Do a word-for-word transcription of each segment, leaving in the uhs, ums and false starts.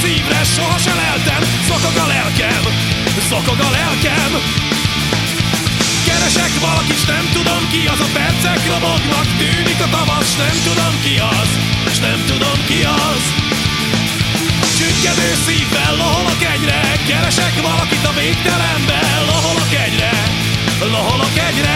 szívre soha se leltem. Zokog a lelkem, zokog a lelkem. Keresek valakit, s nem tudom ki az. A percek robognak, tűnik a tavasz, s nem tudom ki az, s nem tudom ki az. Csüggedő szívvel loholok egyre, keresek valakit a végtelenben. Loholok egyre, loholok egyre.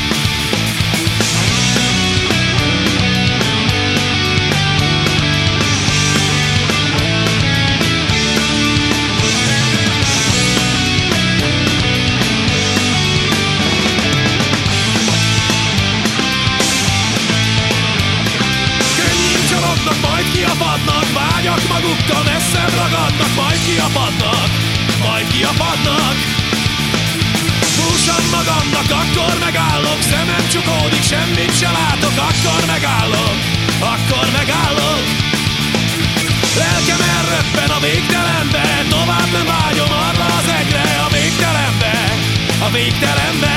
Majd kiapadnak, vágyak magukkal messzebb ragadnak. Majd kiapadnak, majd kiapadnak. Túlsan magamnak, akkor megállok. Szemem csukódik, semmit se látok. Akkor megállok, akkor megállok. Lelkem elröppen a végtelenbe, tovább nem vágyom arra az egyre. A végtelenbe, a végtelenbe.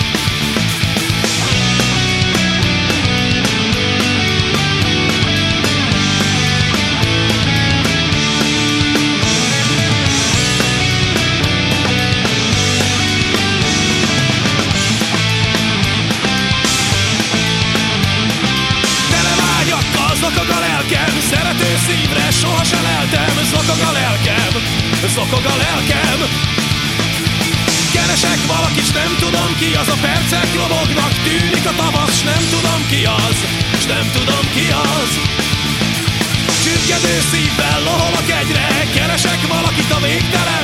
Zokog a lelkem, szerető szívre soha se leltem. Zokog a lelkem, zokog a lelkem. Keresek valakit, s nem tudom ki az. A percek robognak, tűnik a tavasz, s nem tudom ki az, s nem tudom ki az. Csüggedő szívvel loholok egyre, keresek valakit a végtelen.